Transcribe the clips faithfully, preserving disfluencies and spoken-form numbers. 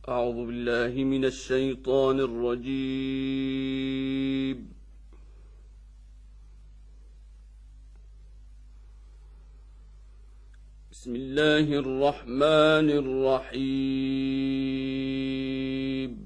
أعوذ بالله من الشيطان الرجيم. بسم الله الرحمن الرحيم.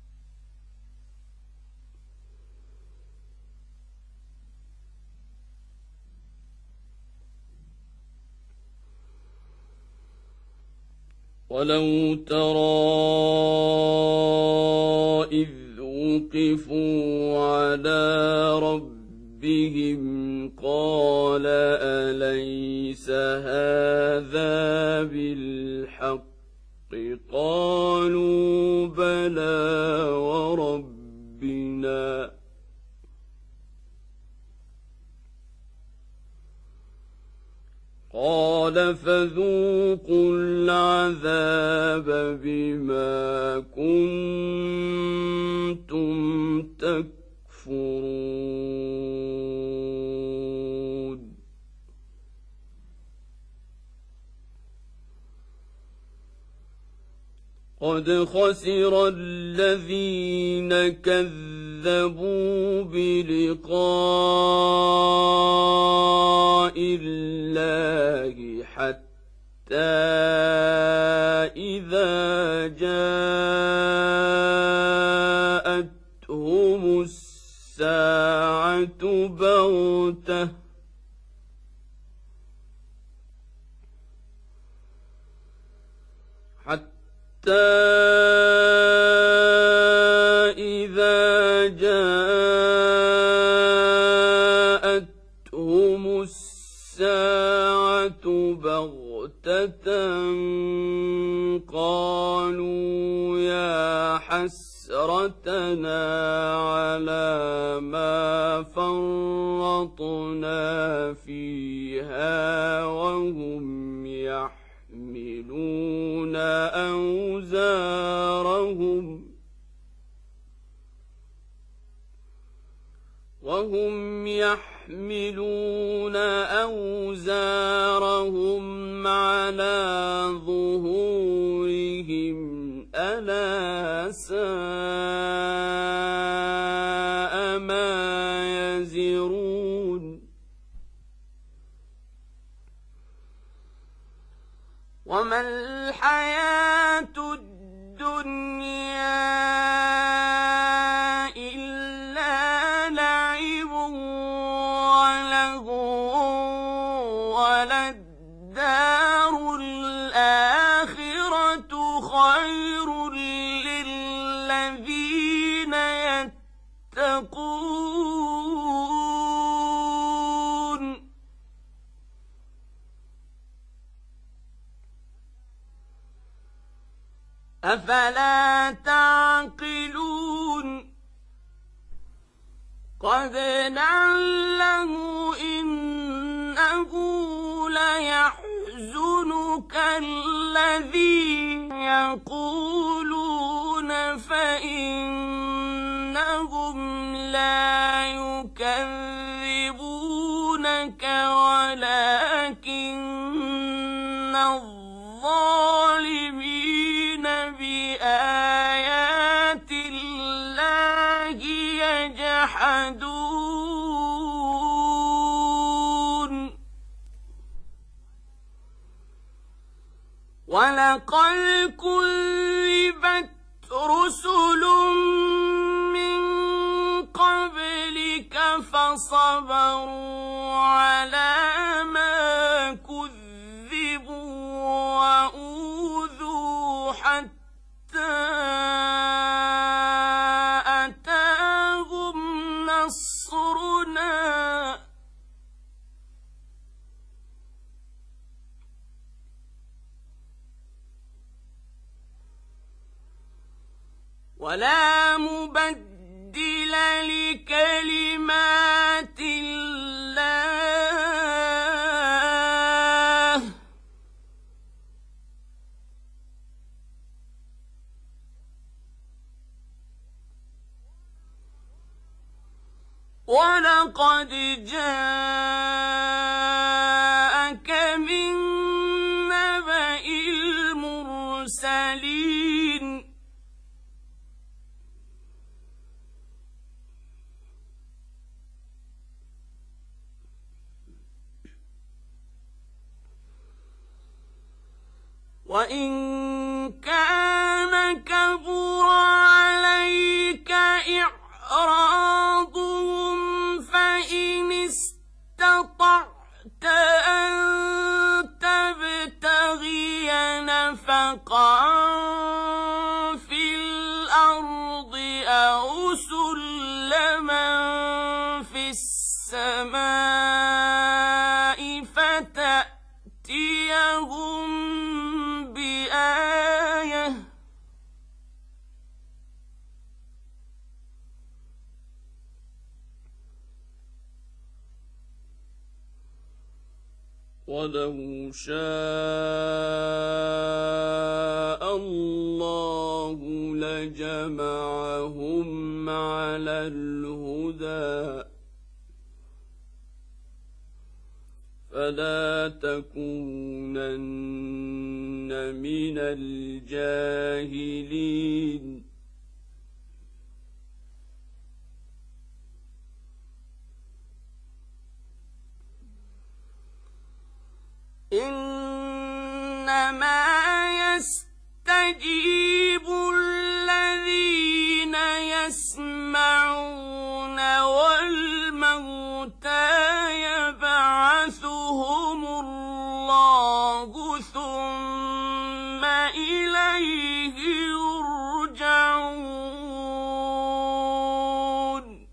ولو ترى إذ وقفوا على ربهم قال أليس هذا بالحق قالوا بلى وربنا قال فذوقوا العذاب بما كنتم تكفرون. قد خسر الذين كذبوا بلقاء الله حتى إذا جاءتهم الساعة بغتة حتى إذا جاءتهم الساعة بغتة قالوا يا حسرتنا على ما فرطنا فيها وهم يحملون أوزارهم وهم يحملون أوزارهم على ظهورهم ألا ساء ما يزرون. وما الحياة الدنيا إلا لعب ولهو وللدار الآخرة خير للذين يتقون أفلا تعقلون. قد نعلم إنه ليحزنك الذي يقولون فإنهم لا يكذبونك ولكن الظالمين بآيات الله يجحدون. ولقد كذبت رسل من قبلك فصبروا على ما كذبوا وأوذوا حتى أتاهم نصرنا ولا مبدل لكلمات الله ولقد جاءك من نبأ المرسلين وإن كان كبر عليك إعراضهم فإن استطعت أن تبتغي نفقا في الأرض أو سلما في السماء فتأتيهم بآية ولو شاء الله لجمعهم على الهدى فلا تكونن من الجاهلين إنما يستجيب الذين يسمعون والموتى يبعثهم الله ثم إليه يرجعون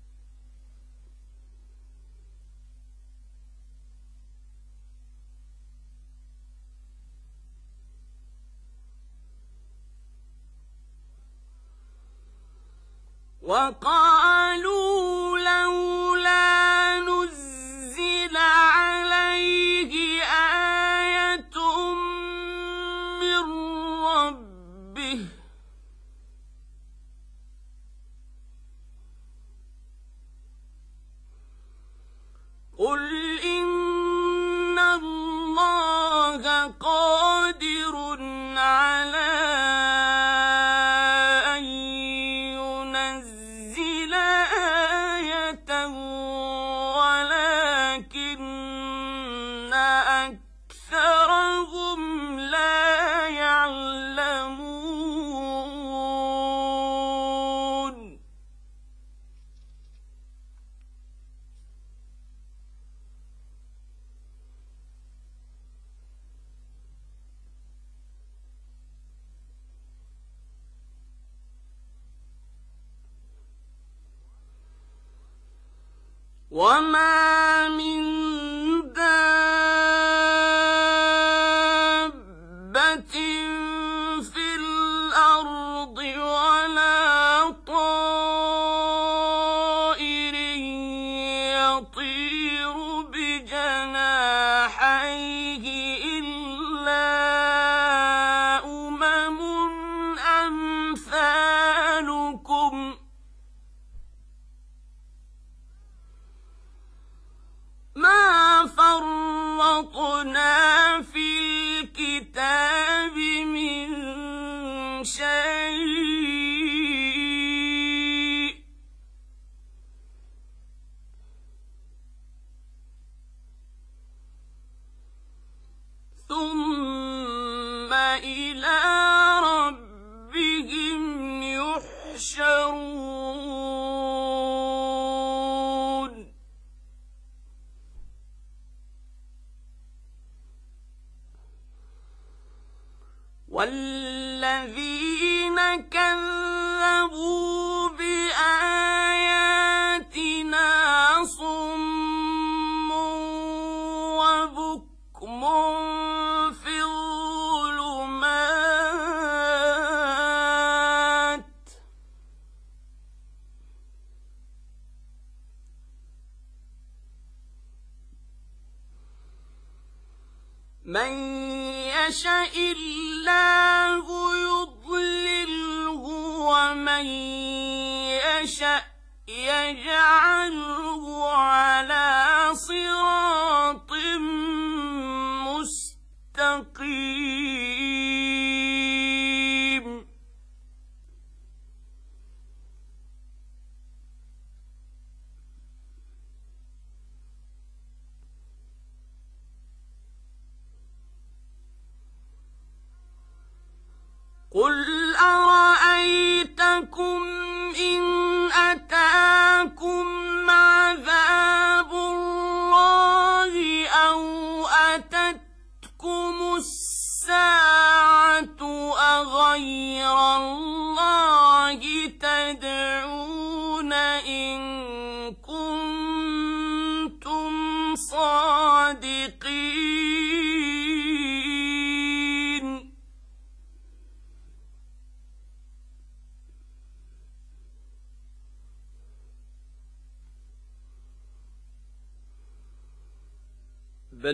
وقالوا لولا نزل عليه آية من ربه قل إن الله قادر على أن ينزل آية ولكن أكثرهم لا يعلمون وما من دابة في الأرض ولا طائر يطير بجناحيه إلا أمم أمثالكم ما فرطنا في الكتاب من شيء ثم إلى ربهم يحشرون والذين كذبوا بآياتنا صم وبكم في الظلمات من يشاء الله يضلله ومن يشاء يجعله على صراط مستقيم بل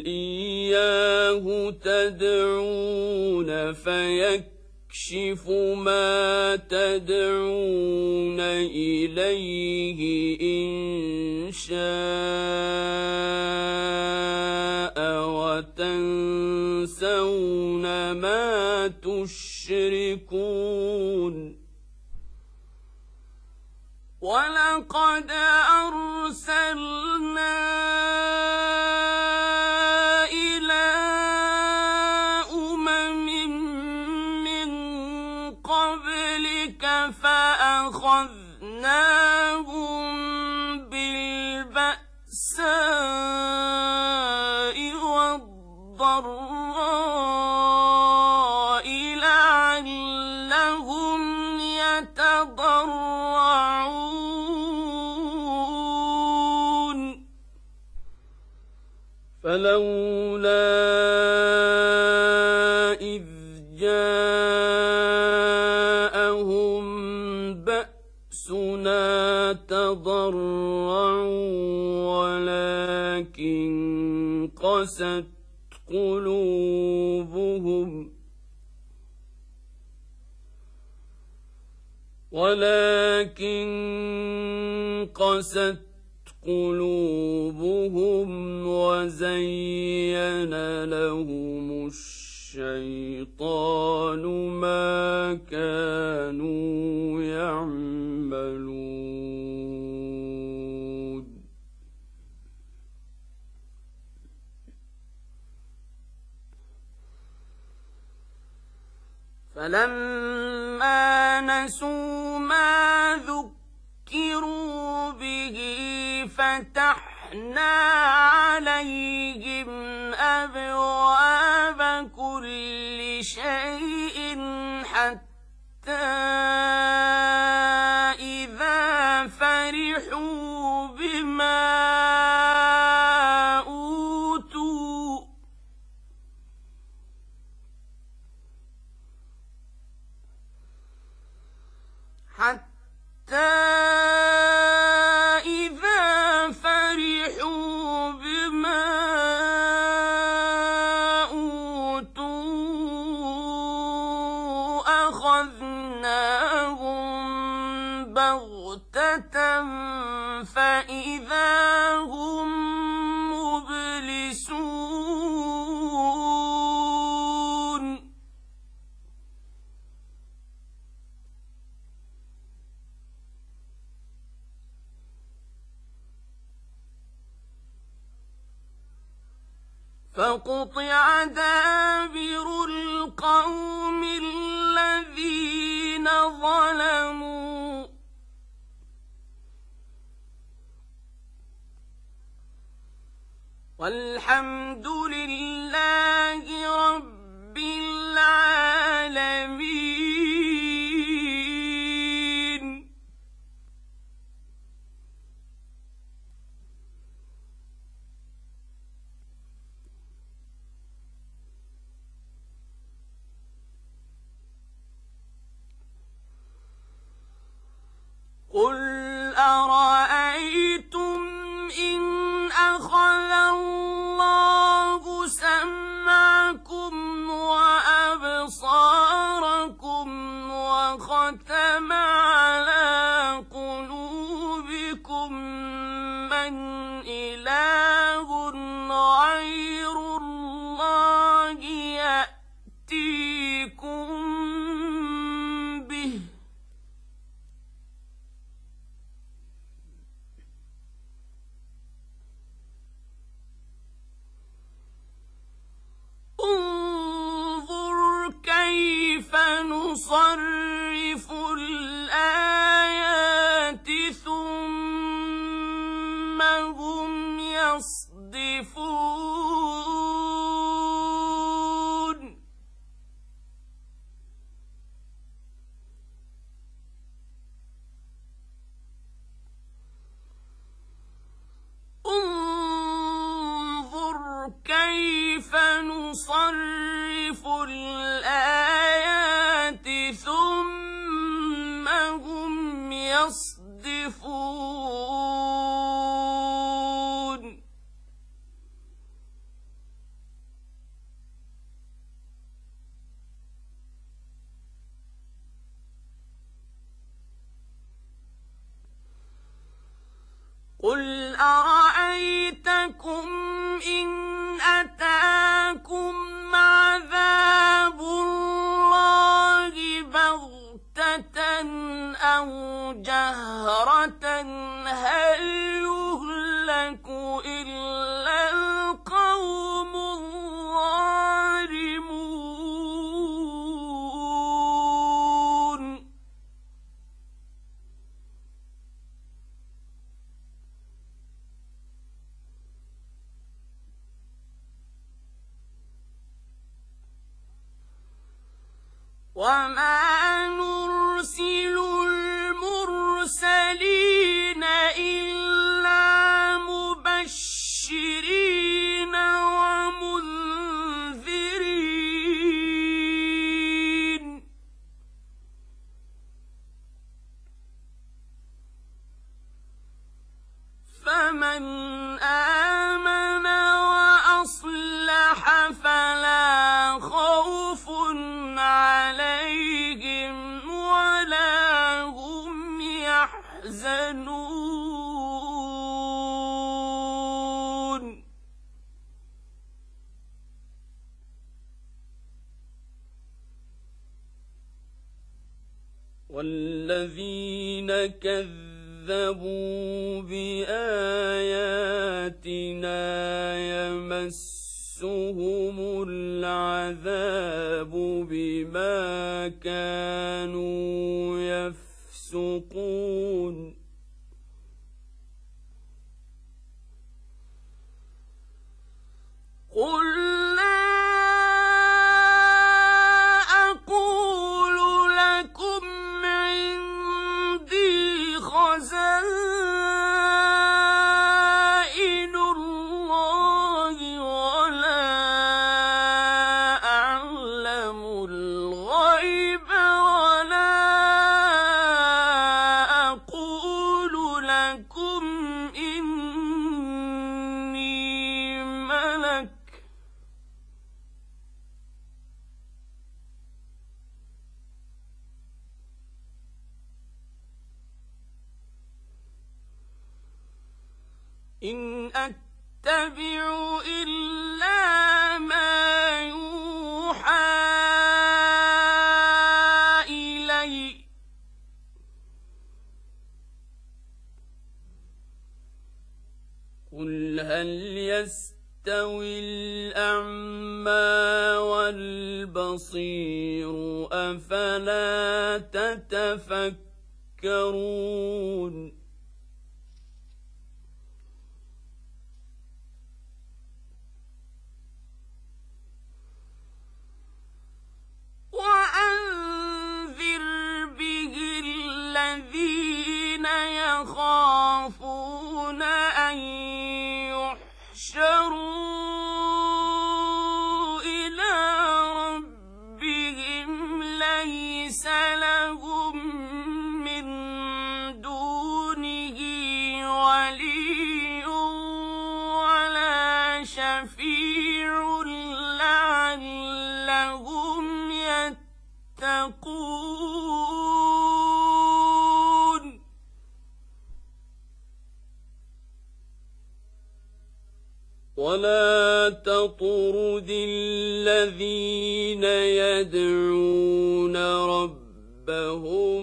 إياه تدعون فيكشف ما تدعون إليه إن شاء وتنسون ما تشركون ولقد أرسلنا إلى أمم من قبلك فأخذناهم بالبأساء والضراء لعلهم يتضرعون فلولا إذ جاءهم بأسنا تضرعوا ولكن قست قلوبهم ولكن قست قلوبهم وزين لهم الشيطان ما كانوا يعملون فلما نسوا ما ذكروا به فتحنا عليهم أبواب كل شيء حتى إذا فرحوا بما أوتوا حتى إذا فرحوا بما أوتوا أخذناهم بغتة فإذا هم مبلسون فقطع دابر القوم الذين ظلموا والحمد لله رب العالمين قل أرأيتم إن أخذ الله سمعكم وأبصاركم وختم على قلوبكم من إله غير الله يأتيكم به انظر كيف نصرف الآيات ثم هم يصدفون انظر كيف نصرف الآيات ثم هم يصدفون قل أرأيتكم إن أتاكم عذاب الله بغتة أو جهرة هل يهلك إلا القوم الظالمون وما نرسل المرسلين إلا مبشرين ومنذرين فمن آمن وأصلح فلا خوف عليهم ولا هم يحزنون والذين كذبوا بآياتنا يمسهم العذاب بما كانوا يفسقون قل لا أقول لكم عندي خزائن الله ولا أعلم الغيب ولا أقول لكم إني ملك إن أتبع إلا ما يوحى إلي قل هل يستوي الأعمى والبصير أفلا تتفكرون وأنذر به الذين يخافون أن يحشروا إلى ربهم ليس لهم من دونه ولي ولا شفيع لعلهم يتقون ولا تطرد الذين يدعون ربهم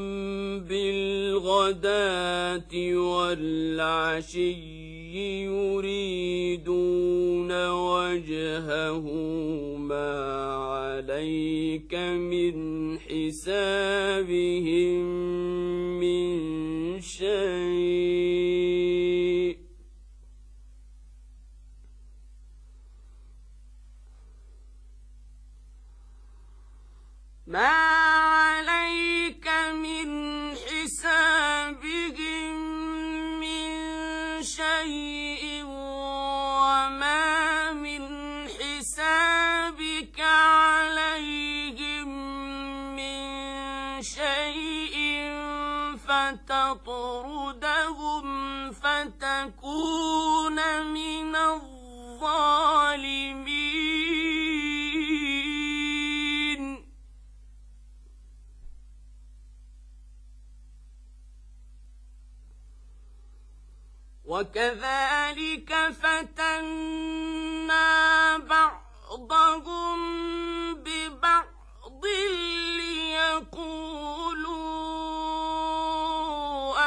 بالغداة والعشي يريدون وجهه ما عليك من حسابهم من شيء ما عليك من حسابهم من شيء وما من حسابك عليهم من شيء فتطردهم فتكون من الظالمين وكذلك فتنا بعضهم ببعض ليقولوا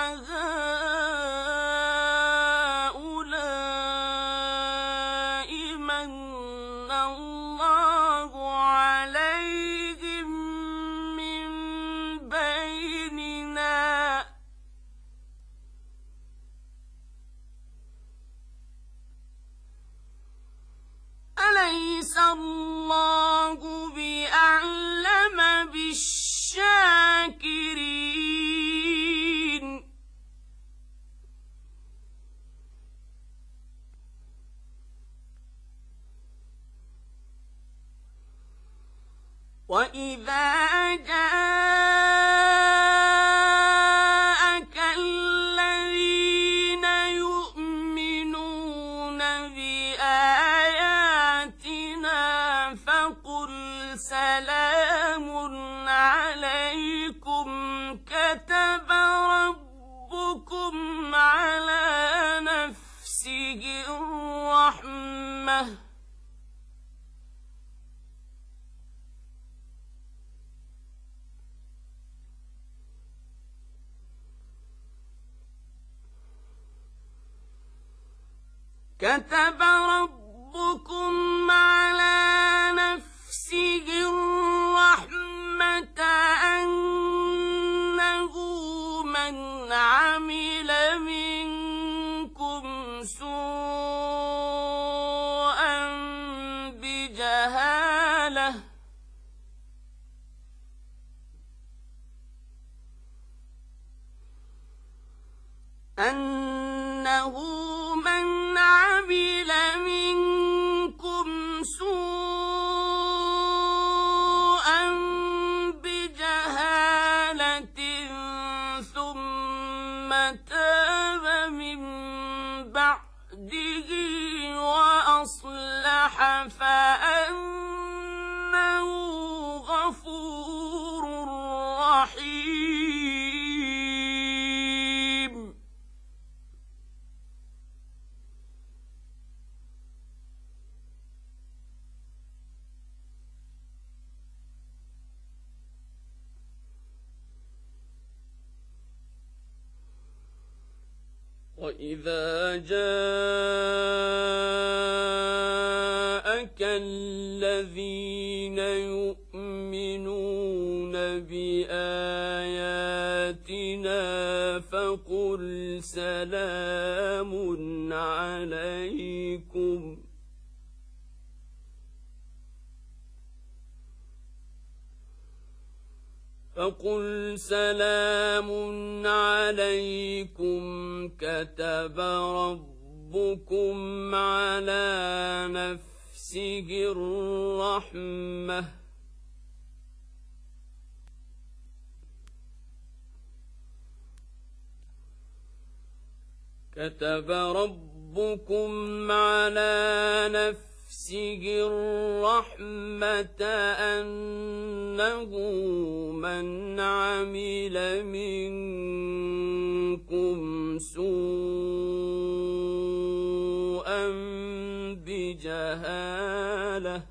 أهؤلاء من الله عليهم من بيننا أليس الله بأعلم بالشاكرين وإذا جاءك الذين يؤمنون بآياتنا فقل سلام عليكم كتب ربكم على نفسه الرحمة كتب ربكم على نفسه الرحمة أنه من عمل منكم سوءا بجهالة أنه من عمل منكم سوءا بجهالة ثم تاب من بعده وأصلح فأنه غفور رحيم وإذا جاءك الذين يؤمنون بآياتنا فقل سلام عليكم فقل سلام عليكم كتب ربكم على نفسه الرحمة كتب ربكم على نفسه نفسه الرحمة أنه من عمل منكم سوءا بجهالة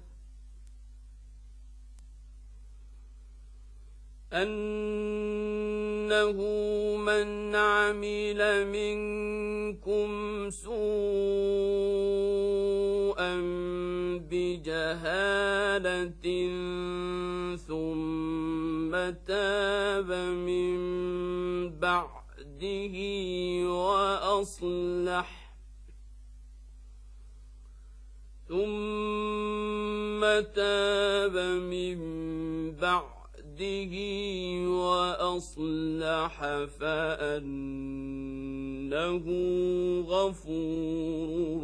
أنه من عمل منكم سوءا بجهالة ثم تاب من بعده وأصلح ثم تاب من بعده وأصلح فأنه غفور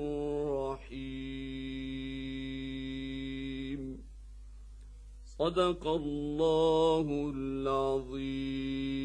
رحيم. صدق الله العظيم.